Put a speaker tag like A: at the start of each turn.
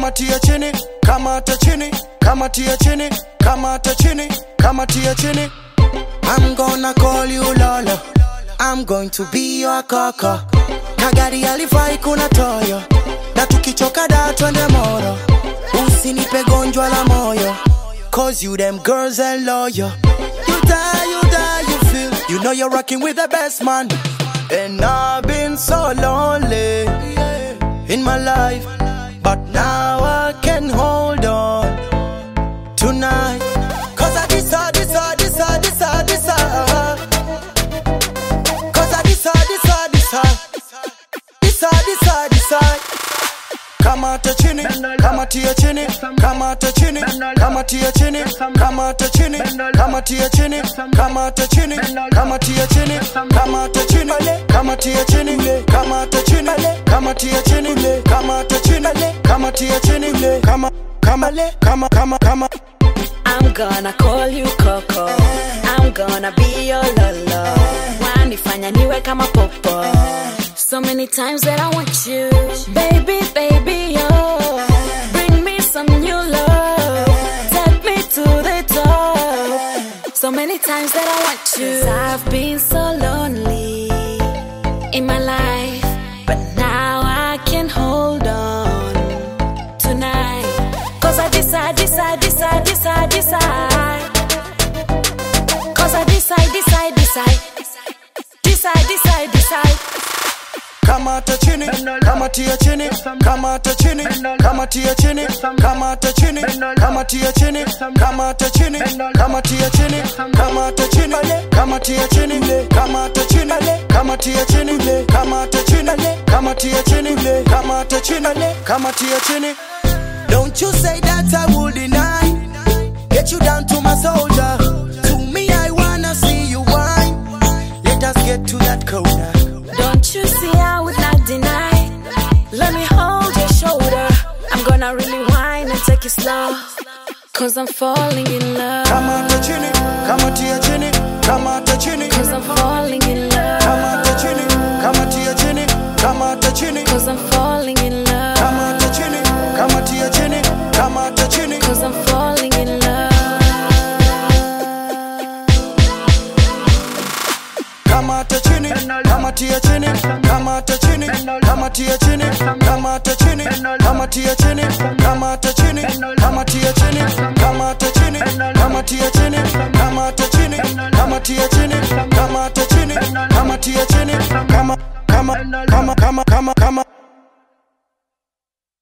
A: kamatia chini, kamata chini, kamatia chini, kamata chini, kamatia chini. I'm gonna call you Lola, I'm going to be your kaka. Kagari alifai kuna toyo, na tukichoka da twende moro. Usinipe gonjwa la moyo, cause you them girls and loyal. You die, you feel. You know you're rocking with the best man. And I've been so lonely in my life, but now I can hold on tonight. Cause I decide. Cause I decide. Kamata chini, kamatia chini, kamata chini, kamatia chini, kamata chini, kamatia chini, kamata chini, kamatia chini, kamata chini, kamatia chini, kamata chini, kamatia chini, kamata chini, kamatia chini, kama.
B: I'm gonna call you Coco, I'm gonna be your Lolo. Wanifanya niwe kama popo. So many times that I want you, baby, oh. Bring me some new love, take me to the top. So many times that I want you, 'cause I've been so lonely in my life, but now I can hold on tonight. 'Cause I decide. 'Cause I decide.
A: Kamata chini, kamatia chini, kamata chini, kamatia chini, kamata chini, kamatia chini, kamata chini, kamatia chini, kamata chini, kamatia chini, kamata chini, kamatia chini, kamata chini, kamatia chini, kamata chini, kamatia chini. Don't you say that I will deny. Get you down to my soldier. To me I wanna see you whine. Let us get to that corner.
B: Don't you see I would not deny. Let me hold your shoulder. I'm gonna really whine and take it slow, 'cause I'm falling in love.
A: Kamata chini, kamatia chini, kamata chini,
B: 'cause I'm falling in love.
A: kamata chini, kamatia chini, kamata chini,
B: 'cause I'm falling in love.
A: kamata chini, kamatia chini, kamata chini,
B: 'cause I'm falling in love.
A: kamata chini, kamatia chini, kamata chini, kamatia chini, kamata chini, kamatia chini, kamata chini, kamatia chini, kamata chini, kamatia chini, kamata chini, kamatia chini, kamata chini, kamatia chini, kama